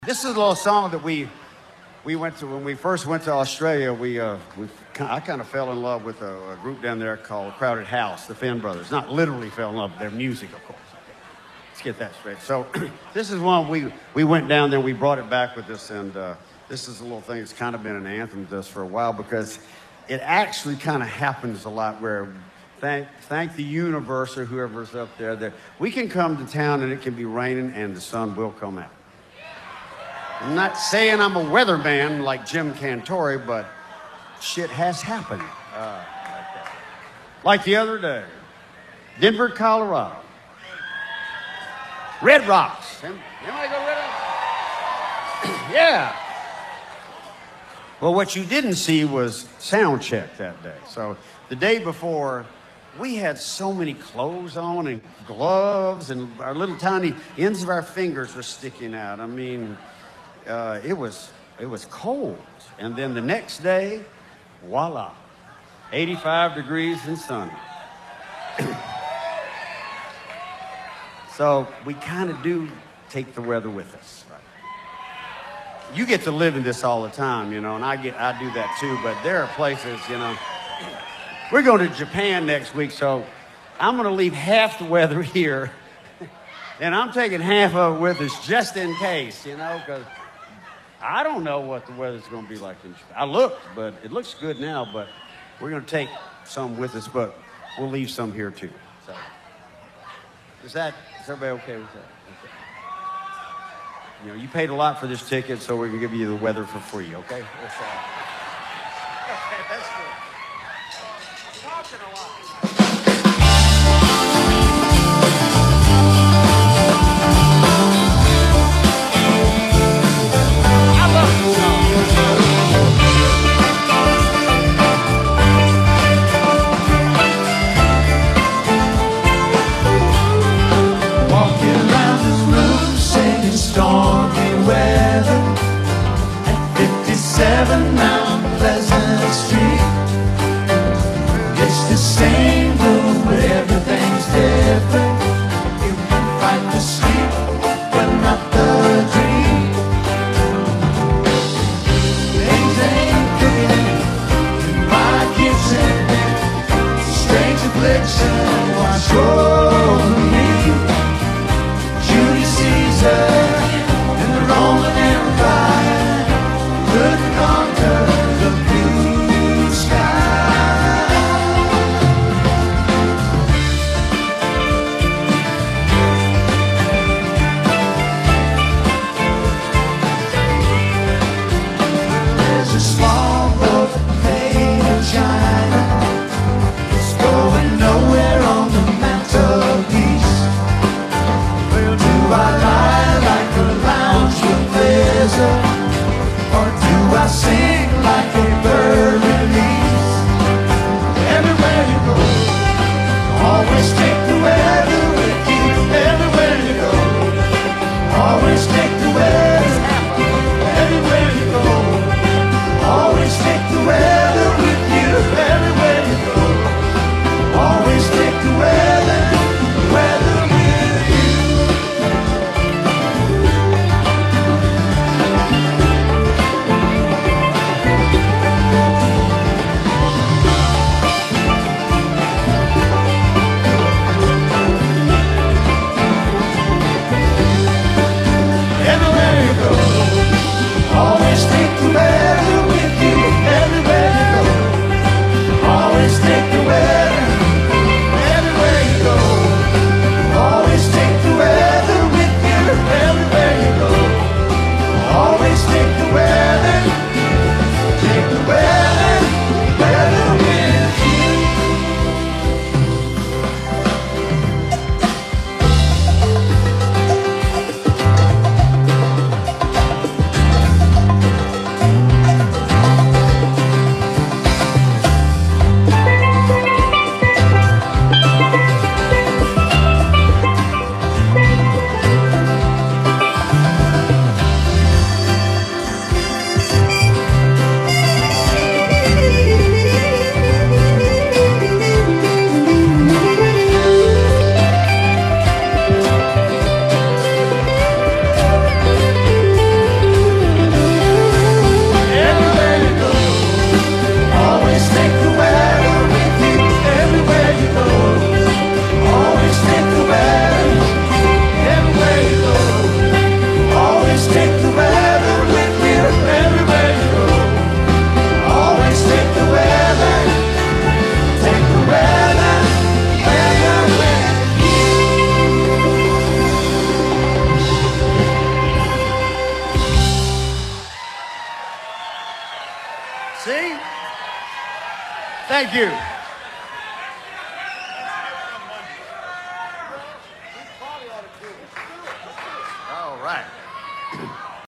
This is a little song that we went to when we first went to Australia. I kind of fell in love with a group down there called Crowded House, the Finn Brothers. Not literally fell in love with their music, of course. Let's get that straight. So this is one we went down there. We brought it back with us, and this is a little thing that's kind of been an anthem to us for a while because it actually kind of happens a lot where thank the universe or whoever's up there that we can come to town and it can be raining and the sun will come out. I'm not saying I'm a weatherman like Jim Cantore, but shit has happened. Like the other day, Denver, Colorado. Red Rocks. Anybody go Red Rocks? Yeah. Well, what you didn't see was sound check that day. So the day before, we had so many clothes on and gloves, and our little tiny ends of our fingers were sticking out. I mean, it was cold. And then the next day, voila, 85 degrees and sunny. So we kind of do take the weather with us. Right? You get to live in this all the time, you know, and I do that too, but there are places, you know. We're going to Japan next week, so I'm going to leave half the weather here, and I'm taking half of it with us just in case, you know, because I don't know what the weather's going to be like in Japan. I looked, but it looks good now, but we're going to take some with us, but we'll leave some here too. So, is everybody okay with that? Okay. You know, you paid a lot for this ticket, so we're going to give you the weather for free, okay? Okay, that's good. Talking a lot. Stormy weather at 57 Mount Pleasant Street. It's the same blue See? Thank you.